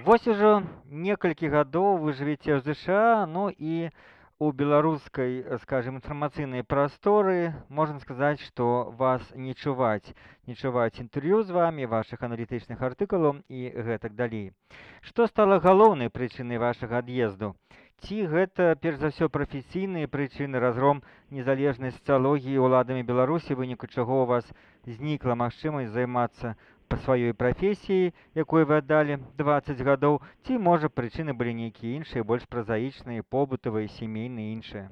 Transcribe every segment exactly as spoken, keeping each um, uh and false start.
Вось ужо некалькі гадоў вы жывеце ў ЗША, ну і у беларускай, э, скажем, інфармацыйнай прасторы можна сказаць, што вас не чуваць. Не чуваць інтэрв'ю з вамі, вашых аналітычных артыкулаў і гэтак далей. Што стала галоўнай прычынай вашага ад'езду? Ці гэта, перш за ўсё, прафесійныя прычыны, разгром незалежнай сацыялогіі ўладамі Беларусі, у выніку чаго ў вас знікла магчымасць займацца па сваёй прафесіі, якой вы аддалі дваццаць гадоў, ці, можа, прычыны былі нейкія іншыя, больш празаічныя, побытавыя, семейныя, іншыя?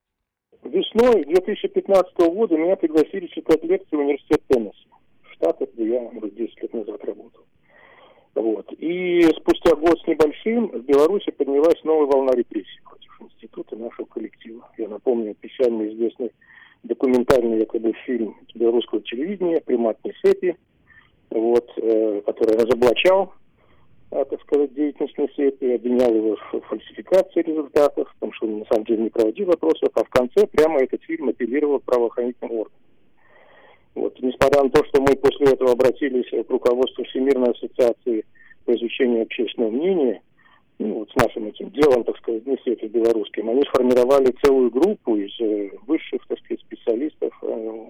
Весной две тысячи пятнадцатого года меня пригласили читать лекции в университет Теннесси, в Штатах, где я уже десять лет назад работал. Вот. И спустя год с небольшим в Беларуси поднялась новая волна репрессий против института нашего коллектива. Я напомню печально известный документальный якобы фильм белорусского телевидения «Примат Несепи», вот, э, который разоблачал, э, так сказать, деятельность Несепи, обвинял его в фальсификации результатов, в том, что он на самом деле не проводил опросов, а в конце прямо этот фильм апеллировал к правоохранительным органам. Вот. Несмотря на то, что мы после этого обратились к руководству Всемирной ассоциации по изучению общественного мнения, ну, вот с нашим этим делом, так сказать, Несепи белорусским, они сформировали целую группу из э, высших, так сказать, специалистов э,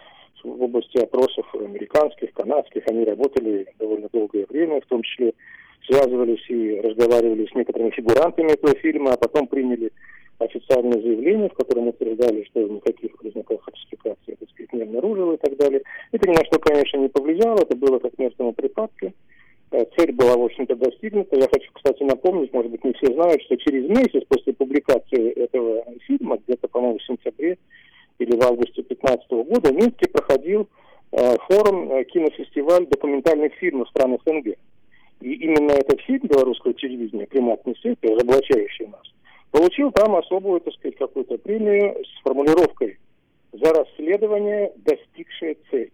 в области опросов американских, канадских. Они работали довольно долгое время, в том числе связывались и разговаривали с некоторыми фигурантами этого фильма, а потом приняли официальное заявление, в котором утверждали, что никаких признаков фальсификации, так сказать, не обнаружило и так далее. Это ни на что, конечно, не повлияло, это было как мерзному припадке. Цель была, в общем-то, достигнута. Я хочу, кстати, напомнить, может быть, не все знают, что через месяц после публикации этого фильма, где-то, по-моему, в сентябре или в августе две тысячи пятнадцатого года, в Минске проходил э, форум, э, кинофестиваль документальных фильмов стран СНГ. И именно этот фильм белорусского телевидения «Примат Несепи», разоблачающий нас, получил там особую, так сказать, какую-то премию с формулировкой «За расследование, достигшее цели».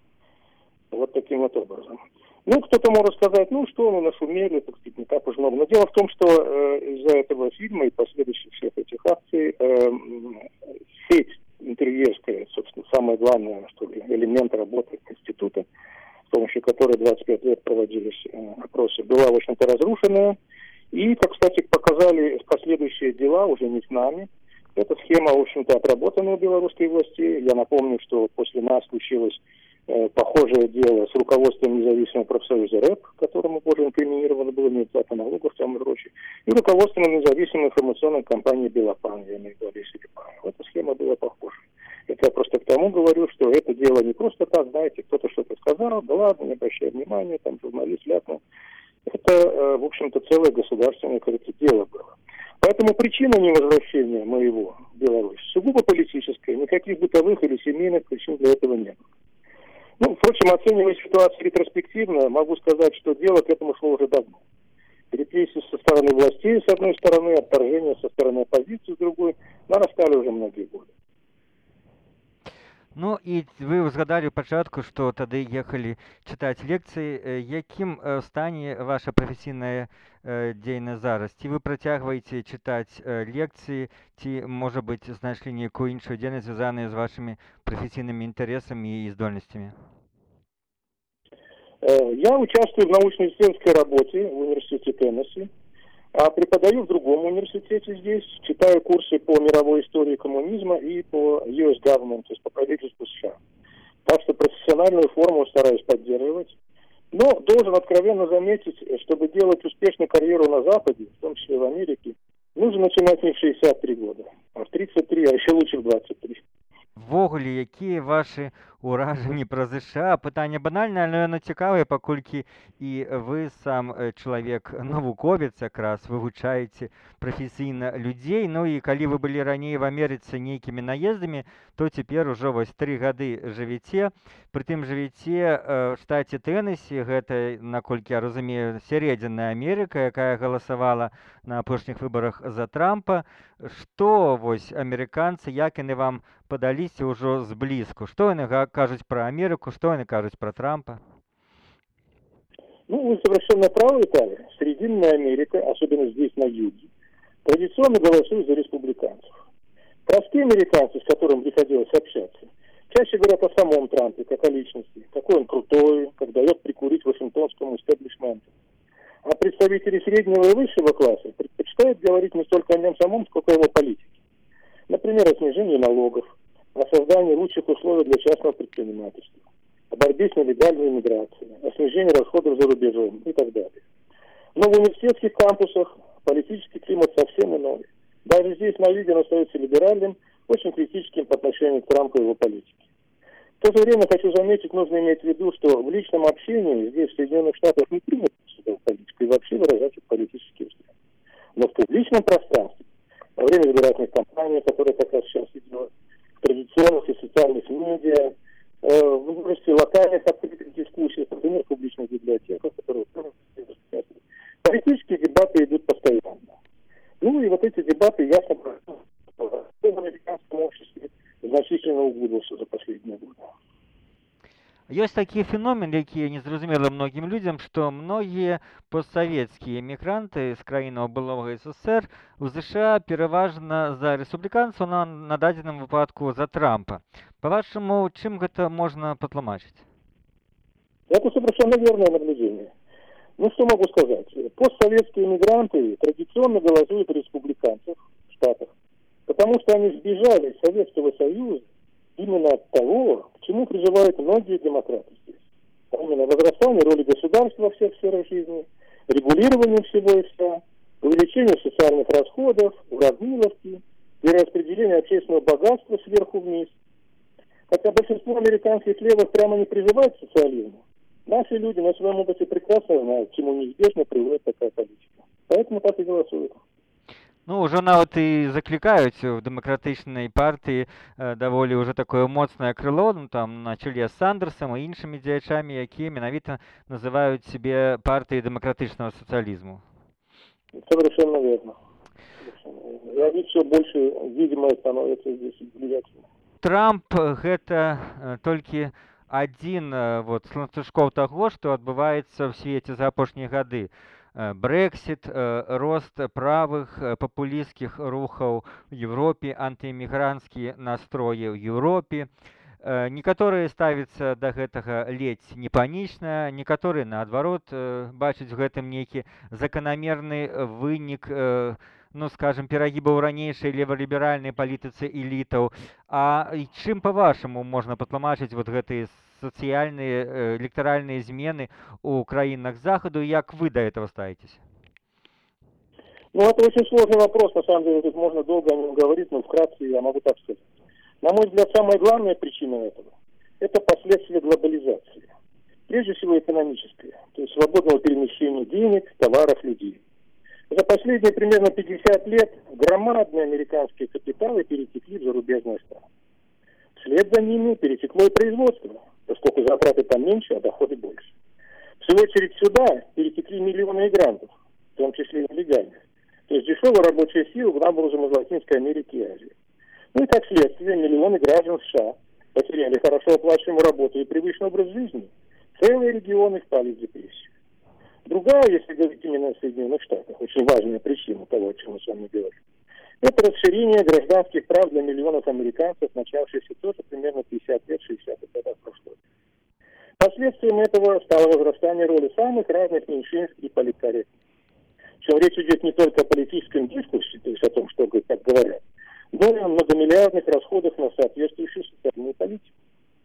Вот таким вот образом. Ну, кто-то может сказать, ну, что мы нашумели, так сказать, не так уж много. Но дело в том, что э, из-за этого фильма и последующих всех этих акций э, сеть интервьюерская, собственно, самое главное, что ли, элемент работы института, с помощью которой двадцать пять лет проводились э, опросы, была, в общем-то, разрушена. И, как, кстати, показали последующие дела, уже не с нами, эта схема, в общем-то, отработана у белорусской власти. Я напомню, что после нас случилось э, похожее дело с руководством независимого профсоюза РЭП, которому позже инкриминировано было неуплата налогов там и прочее, и руководством независимой информационной компании «Белопан», я имею в виду Олеся Липаева. Эта схема была похожа. Это я просто к тому говорю, что это дело не просто так, знаете, кто-то что-то сказал, да ладно, не обращай внимания, там журналист ляпнул. Это, в общем-то, целое государственное, кажется, дело было. Поэтому причина невозвращения моего в Беларусь сугубо политическая, никаких бытовых или семейных причин для этого нет. Ну, впрочем, оценивая ситуацию ретроспективно, могу сказать, что дело к этому шло уже давно. Репрессии со стороны властей, с одной стороны, отторжение со стороны оппозиции, с другой, нарастали уже многие годы. Ну і вы згадалі ў пачатку, што тады ехалі чытаць лекцыі. Якім стане ваша прафесійная дзейнасць зараз? Ці вы працягваеце чытаць лекцыі, ці, можа быць, знайшлі нейкую іншую дзейнасць, звязаную з вашымі прафесійнымі інтарэсамі і здольнасцямі? Я участвую в научно-исследовательской работе в университете Теннесси, а преподаю в другом университете здесь, читаю курсы по мировой истории коммунизма и по ю эс government, то есть по правительству США. Так что профессиональную форму стараюсь поддерживать. Но должен откровенно заметить, чтобы делать успешную карьеру на Западе, в том числе в Америке, нужно начинать не в шестьдесят три года, а в тридцать три, а еще лучше в двадцать три. Ввогуле, якія вашы ўражанні пра ЗША? Пытанне банальнае, але яно цікавае, паколькі і вы сам чалавек навуковец, якраз вывучаеце прафесійна людзей. Ну і калі вы былі раней в Амерыцы нейкімі наездамі, то цяпер ужо вось тры гады жывяце. Прытым жывяце в штаце Теннесси, гэта, наколькі я разумею, сярэдзінная Амерыка, якая галасавала на апошніх выбарах за Трампа. Што вось амерыканцы, як яны вам падаліся ўжо зблізку? Што яны кажуць пра Амерыку, што яны кажуць пра Трампа? Ну, вы совершенно правы, Виталий. Срединная Америка, особенно здесь, на юге, традиционно голосует за республиканцев. Простые американцы, с которыми приходилось общаться, чаще говорят о самом Трампе, как о личности, какой он крутой, как дает прикурить вашингтонскому истеблишменту. А представители среднего и высшего класса предпочитают говорить не столько о нем самом, сколько о его политике. Например, о снижении налогов, о создании лучших условий для частного предпринимательства, о борьбе с нелегальной иммиграцией, о снижении расходов за рубежом и так далее. Но в университетских кампусах политический климат совсем иной. Даже здесь Навигин остается либеральным, очень критическим по отношению к Трампу и его политике. В то же время, хочу заметить, нужно иметь в виду, что в личном общении здесь, в Соединенных Штатах, не принято в политику и вообще выражать политические взгляды. Но в публичном пространстве, во время избирательных кампаний, которые как раз сейчас идет, в традиционных и социальных медиа, э, в области локальных открытых дискуссий, например, в публичных библиотеках, которые политические дебаты идут постоянно. Ну и вот эти дебаты ясно показывают, что в американском обществе значительно углубился за последние годы. Ёсць такі феномен, які незразумелы многім людзям, што многія постсавецкія эмігранты з краінаў былога СССР у ЗША пераважна за рэспубліканцаў, на, на дадзеным выпадку за Трампа. Па-вашаму, чым гэта можна патлумачыць? Это совершенно верное наблюдение. Ну, что могу сказать? Постсоветские эмигранты традиционно голосуют республиканцев в Штатах, потому что они сбежали из Советского Союза именно от того, к чему призывают многие демократы здесь. А именно возрастание роли государства во всех сферах жизни, регулирование всего и вся, увеличение социальных расходов, уравниловки, перераспределение общественного богатства сверху вниз. Хотя большинство американских левых прямо не призывают к социализму, наши люди на своем опыте прекрасно знают, к чему неизбежно приводит такая политика. Поэтому так и голосуют. Ну, ўжо нават і заклікаюць у дэмакратычнай партыі э, даволі ўжо такое моцнае крыло, ну, там, на чале з Сандерсам і іншымі дзеячамі, якія менавіта называюць сябе партыяй дэмакратычнага сацыялізму. Совершенно верно. Совершенно верно. Я вижу, все больше видимо становится здесь влиятельным. Трамп гэта э, толькі адзін э, вот, з ланцужкоў таго, што адбываецца ў свеце за апошнія гады. Брексит, рост правых папулістскіх рухаў у Европе, антыэмігранцкія настроі ў Европе. Некаторыя ставяцца да гэтага ледзь не панічна, некаторыя, наадварот, бачаць у гэтым нейкі заканамерны вынік, ну, скажем, перагібаў ранейшай леваліберальнай палітыцы элітаў. А чым, па-вашаму, можна патлумачыць вот гэтыя социальные, электоральные измены у краинах Заходу, и как вы до этого ставитесь? Ну, это очень сложный вопрос, на самом деле, тут можно долго о нем говорить, но вкратце я могу так сказать. На мой взгляд, самая главная причина этого – это последствия глобализации. Прежде всего экономические, то есть свободного перемещения денег, товаров, людей. За последние примерно пятьдесят лет громадные американские капиталы перетекли в зарубежные страны. Вслед за ними перетекло и производство, поскольку затраты там меньше, а доходы больше. В свою очередь сюда перетекли миллионы мигрантов, в том числе и нелегальных. То есть дешевая рабочая сила была образом из Латинской Америки и Азии. Ну и как следствие, миллионы граждан США потеряли хорошо оплачиваемую работу и привычный образ жизни. Целые регионы впали в депрессию. Другая, если говорить именно о Соединенных Штатах, очень важная причина того, о чем мы с вами говорим, это расширение гражданских прав для миллионов американцев, начавшееся тоже примерно пятьдесят лет, шестидесятых годов прошлого. Последствием этого стало возрастание роли самых разных меньшинств и политкорректности. Причем речь идет не только о политическом дискурсе, то есть о том, что как говорят, но и о многомиллиардных расходах на соответствующую социальную политику.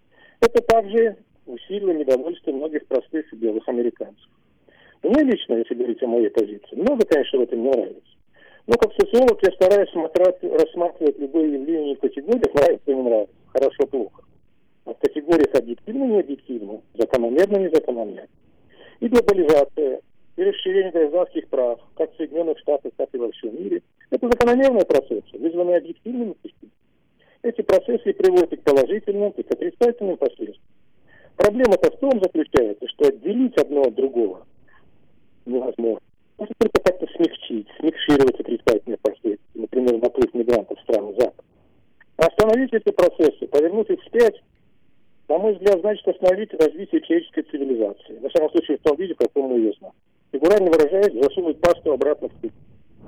Это также усилило недовольство многих простых и белых американцев. Мне лично, если говорить о моей позиции, много, конечно, в этом не нравится. Но как социолог я стараюсь смотреть, рассматривать любые явления в категориях нравится и не нравится, хорошо, плохо. А в категориях объективно, не объективно, закономерно, не закономерно. И глобализация, и расширение гражданских прав, как в Соединенных Штатах, так и во всем мире, это закономерные процессы, вызванные объективными причинами. Эти процессы приводят и к положительным, и к отрицательным последствиям. Проблема-то в том заключается, что отделить одно от другого невозможно. Можно только как-то смягчить, смягчировать отрицательные последствия, например, наплыв мигрантов в страны Запада. А остановить эти процессы, повернуть их вспять, на мой взгляд, значит остановить развитие человеческой цивилизации. На самом случае, в том виде, в каком мы ее знаем. Фигурально выражаясь, засунуть пасту обратно в путь.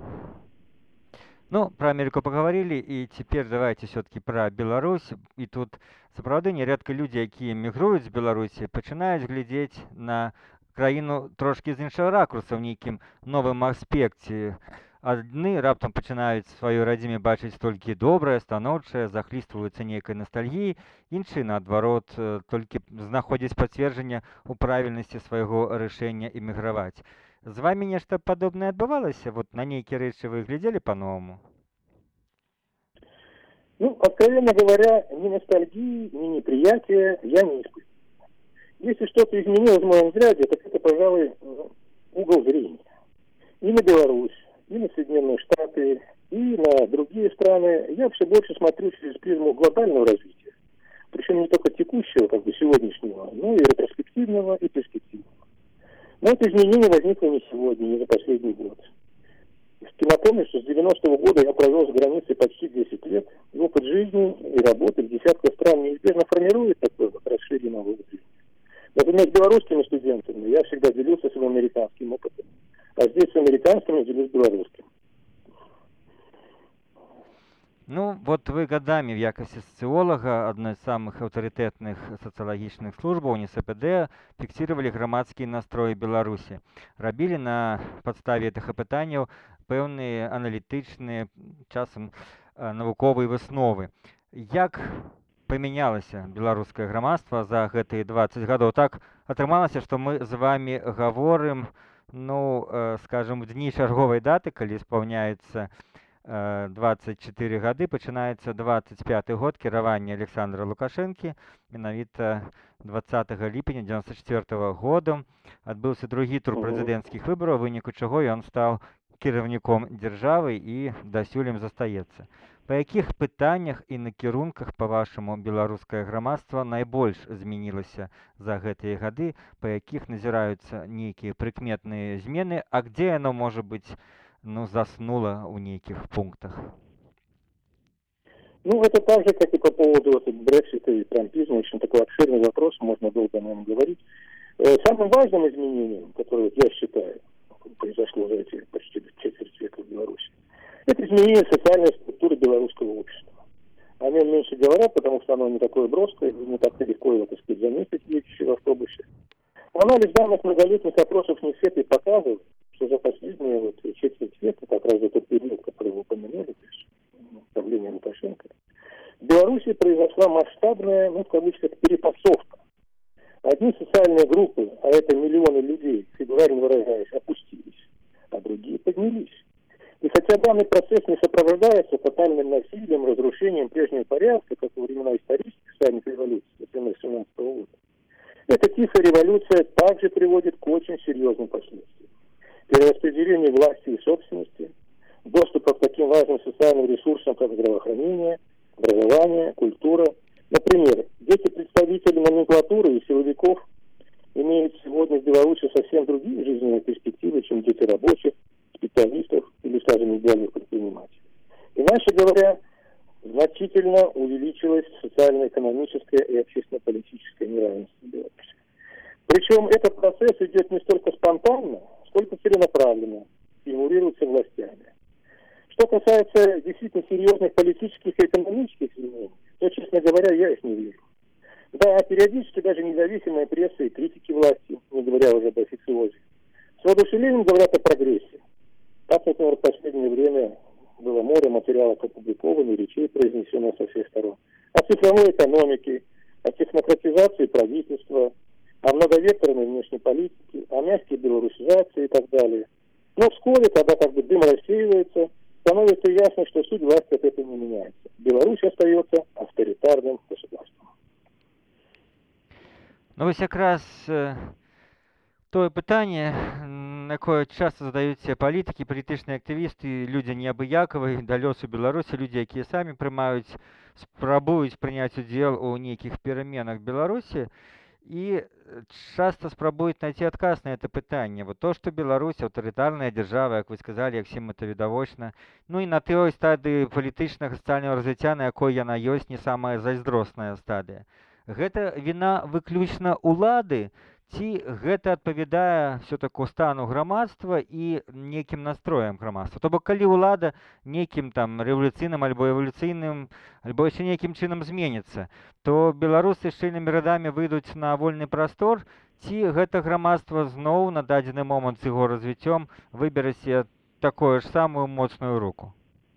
Ну, про Америку поговорили, и теперь давайте все-таки про Беларусь. И тут, сапраўды, нередко люди, якія мігруюць з Беларусі, пачынаюць глядзець на краіну трошкі з іншага ракурса, ў нейкім новым аспекце. Адны раптам пачынаюць сваёй радзіме бачыць толькі добрае, станоўчае, захлістваюцца нейкай ностальгіяй, іншыя, наадварот, э, толькі знаходзяць пацверджанне ў правільнасці свайго рашэння эміграваць. З вамі нешта падобнае адбывалася? Вот на нейкія рэчы вы глядзелі па-новаму? Ну, откровенно говоря, ни ностальгии, ни неприятия я не испытываю. Если что-то изменилось в моем взгляде, так это, пожалуй, угол зрения. И на Беларусь, и на Соединенные Штаты, и на другие страны я все больше смотрю через призму глобального развития. Причем не только текущего, как бы сегодняшнего, но и ретроспективного, и перспективного. Но это изменение возникло не сегодня, не за последний год. Напомню, что с девяностого года я провел за границей почти десять лет, и опыт жизни и работы в десятках стран неизбежно формирует такой вот расширенный опыт жизни. Например, с белорусскими студентами я всегда делился своим американским опытом, а здесь с американскими делюсь белорусским. Ну, вот вы годами в якости социолога одной из самых авторитетных социологических служб УНИСПД фиксировали громадские настрои Беларуси. Рабили на подставе этих опытаний певные аналитичные, часом навуковые высновы. Як памянялася беларускае грамадства за гэтыя двадцать гадоў? Так атрымалася, што мы з вами гаворым, ну, скажем, в дні чарговай даты, калі спаўняецца двадцать четыре гады, пачынаецца двадцать пяты год кіравання Александра Лукашэнкі. Менавіта двадцатага ліпеня девяносто четвёртого года адбыўся другі тур прэзідэнцкіх выбараў, у выніку чаго ён стаў кіраўніком дзяржавы і дасюль ім застаецца. Па якіх пытаннях і накірунках, па-вашаму, беларускае грамадства найбольш змянілася за гэтыя гады, па якіх назіраюцца нейкія прыкметныя змены, а где яно, можа быць, ну, заснуло у неких пунктах? Ну, это так же, как и по поводу вот, Брексита и трампизма. Очень такой обширный вопрос, можно долго о нем говорить. Самым важным изменением, которое я считаю, произошло за эти почти четверть века в Беларуси, это изменение социальной структуры белорусского общества. О нем меньше говорят, потому что оно не такое броское, не так легко его, так сказать, заметить, едущий в автобусе. Анализ данных многолетних опросов НИСЭТ показывает, что за последние вот четверть века, как раз за тот период, который вы упомянули, то есть правление Лукашенко, в Беларуси произошла масштабная, ну, в кавычках, перепасовка. Одни социальные группы, а это миллионы людей, фигурально выражаясь, опустились, а другие поднялись. И хотя данный процесс не сопровождается тотальным насилием, разрушением прежнего порядка, как во времена исторических социальных революций восемнадцатого года, эта тихая революция также приводит к очень серьезным последствиям. Перераспределение власти и собственности, доступа к таким важным социальным ресурсам, как здравоохранение, образование, культура. Например, дети представителей номенклатуры и силовиков имеют сегодня в Беларуси совсем другие жизненные перспективы, чем дети рабочих, специалистов или, скажем, идеальных предпринимателей. Иначе говоря, значительно увеличилось социально-экономическое и общественно-политическое неравенство в Беларуси. Причем этот процесс идет не столько спонтанно, сколько целенаправленно, стимулируется властями. Что касается действительно серьезных политических и экономических изменений, то, честно говоря, я их не вижу. Да, периодически даже независимая пресса и критики власти, не говоря уже об официозе, с воодушевлением говорят о прогрессе. Так, например, в последнее время было море материалов опубликованных, речей, произнесенных со всех сторон. О цифровой экономике, о технократизации правительства, о многовекторной внешней политике, о мягкой белорусизации и так далее. Но вскоре, когда как бы дым рассеивается, становится ясно, что суть власти от этого не меняется. Беларусь остается авторитарным государством. Ну, вось якраз э, тое пытанне, на якое часта задаюцца палітыкі, палітычныя актывісты, людзі неабыякавыя да лёсу Беларусі, людзі, якія самі прымаюць, спрабуюць прыняць удзел у нейкіх пераменах Беларусі, и часто спрабуюць найти адказ на это пытанне. Вот то, что Беларусь аўтарытарная дзяржава, як вы сказали, як всем это відавочна, ну и на той стадыі палітычнага сацыяльнага развіцця, на якой яна ёсць, не самая зайздросная стадыя. Гэта віна выключна улады, ці гэта адпавядае все-таки стану грамадства і нейкім настроем грамадства? То бок, калі ўлада нейкім там рэвалюцыйным альбо эвалюцыйным, альбо яшчэ нейкім чынам зменіцца, то беларусы шчыльнымі радамі выйдуць на вольны прастор, ці гэта грамадства зноў на дадзены момант з яго развіццём выберасе такую ж самую моцную руку?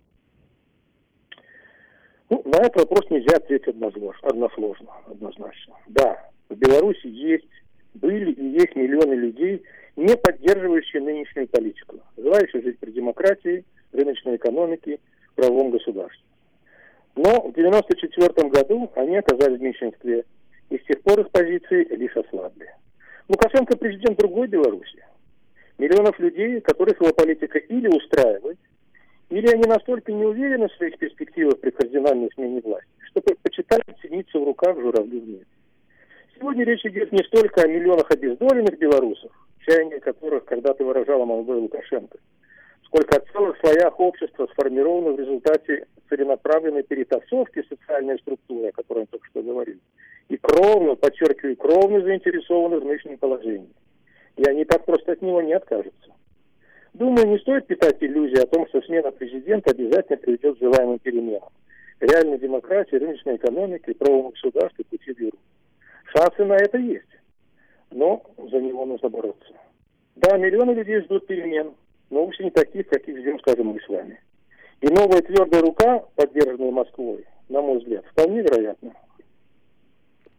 Ну, на этот вопрос нельзя ответить однозложно, односложно, однозначно. Да, в Беларуси есть, были и есть миллионы людей, не поддерживающие нынешнюю политику, желающие жить при демократии, рыночной экономике, правовом государстве. Но в девяносто четвёртом году они оказались в меньшинстве, и с тех пор их позиции лишь ослабли. Лукашенко президент другой Беларуси. Миллионов людей, которых его политика или устраивает, или они настолько не уверены в своих перспективах при кардинальной смене власти, что предпочитают цениться в руках журавлю в небе. Сегодня речь идет не столько о миллионах обездоленных белорусов, чаяние которых когда-то выражала молодой Лукашенко, сколько о целых слоях общества, сформированных в результате целенаправленной перетасовки социальной структуры, о которой я только что говорил, и кровно, подчеркиваю, кровно заинтересованы в нынешнем положении. И они так просто от него не откажутся. Думаю, не стоит питать иллюзии о том, что смена президента обязательно приведет к желаемым переменам. Реальной демократии, рыночной экономики, правовому государству пути берут. Шансы на это есть. Но за него нужно бороться. Да, миллионы людей ждут перемен, но вовсе не таких, каких ждем, скажем, мы с вами. И новая твердая рука, поддержанная Москвой, на мой взгляд, вполне вероятна.